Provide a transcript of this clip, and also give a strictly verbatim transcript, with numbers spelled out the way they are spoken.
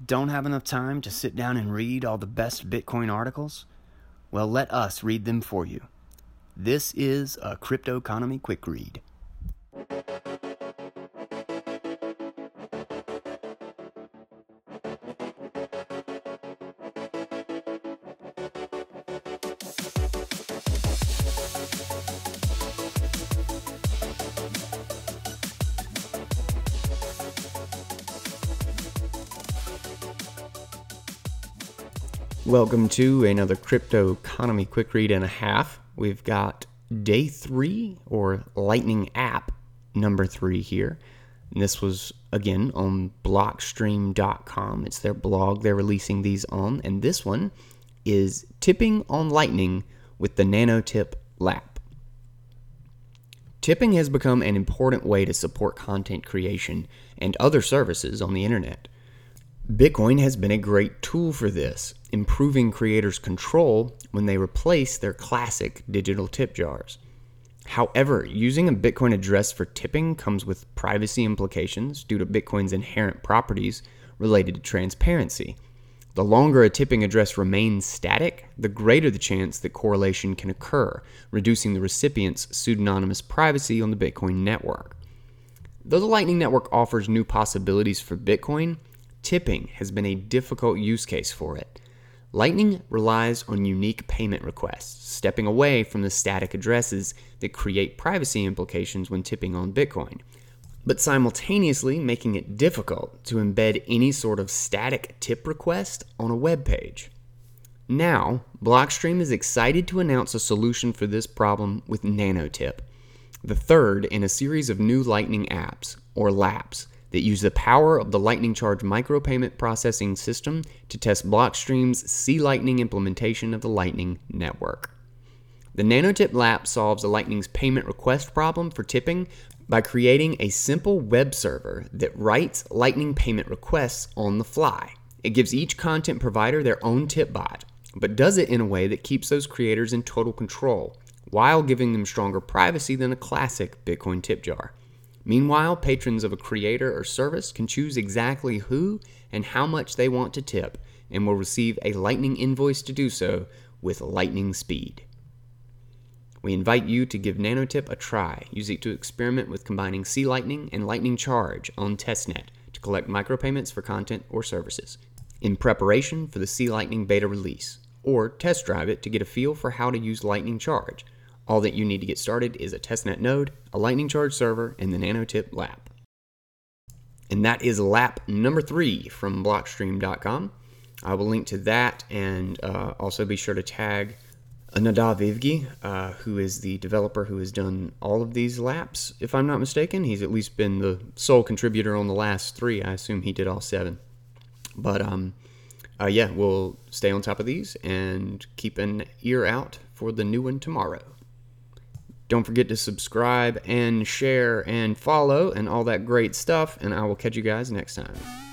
Don't have enough time to sit down and read all the best Bitcoin articles? Well, let us read them for you. This is a Crypto Economy Quick Read. Welcome to another Crypto Economy Quick Read and a half. We've got day three, or Lightning app number three here. And this was, again, on blockstream dot com. It's their blog they're releasing these on. And this one is tipping on Lightning with the NanoTip Lap. Tipping has become an important way to support content creation and other services on the internet. Bitcoin has been a great tool for this, improving creators' control when they replace their classic digital tip jars. However, using a Bitcoin address for tipping comes with privacy implications due to Bitcoin's inherent properties related to transparency. The longer a tipping address remains static, the greater the chance that correlation can occur, reducing the recipient's pseudonymous privacy on the Bitcoin network. Though the Lightning Network offers new possibilities for Bitcoin, tipping has been a difficult use case for it. Lightning relies on unique payment requests, stepping away from the static addresses that create privacy implications when tipping on Bitcoin, but simultaneously making it difficult to embed any sort of static tip request on a web page. Now, Blockstream is excited to announce a solution for this problem with NanoTip, the third in a series of new Lightning apps, or laps, that use the power of the Lightning Charge micropayment processing system to test Blockstream's C Lightning implementation of the Lightning Network. The NanoTip Lap solves the Lightning's payment request problem for tipping by creating a simple web server that writes Lightning payment requests on the fly. It gives each content provider their own tip bot, but does it in a way that keeps those creators in total control, while giving them stronger privacy than a classic Bitcoin tip jar. Meanwhile, patrons of a creator or service can choose exactly who and how much they want to tip and will receive a Lightning invoice to do so with lightning speed. We invite you to give NanoTip a try. Use it to experiment with combining C Lightning and Lightning Charge on testnet to collect micropayments for content or services in preparation for the C Lightning beta release, or test drive it to get a feel for how to use Lightning Charge. All that you need to get started is a testnet node, a Lightning Charge server, and the NanoTip Lap. And that is lap number three from blockstream dot com. I will link to that, and uh, also be sure to tag Nadav Ivgi, uh, who is the developer who has done all of these laps, if I'm not mistaken. He's at least been the sole contributor on the last three. I assume he did all seven. But um, uh, yeah, we'll stay on top of these and keep an ear out for the new one tomorrow. Don't forget to subscribe and share and follow and all that great stuff, and I will catch you guys next time.